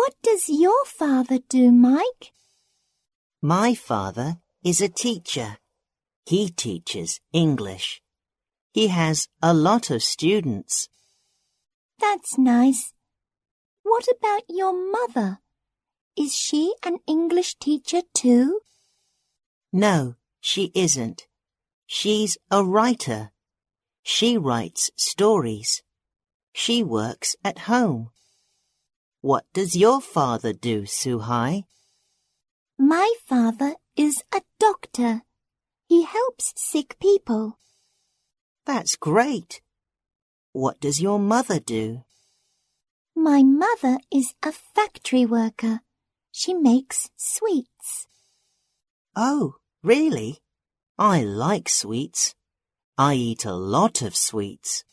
What does your father do, Mike? My father is a teacher. He teaches English. He has a lot of students. That's nice. What about your mother? Is she an English teacher too? No, she isn't. She's a writer. She writes stories. She works at home. What does your father do, Suhai? My father is a doctor. He helps sick people. That's great. What does your mother do? My mother is a factory worker. She makes sweets. Oh, really? I like sweets. I eat a lot of sweets.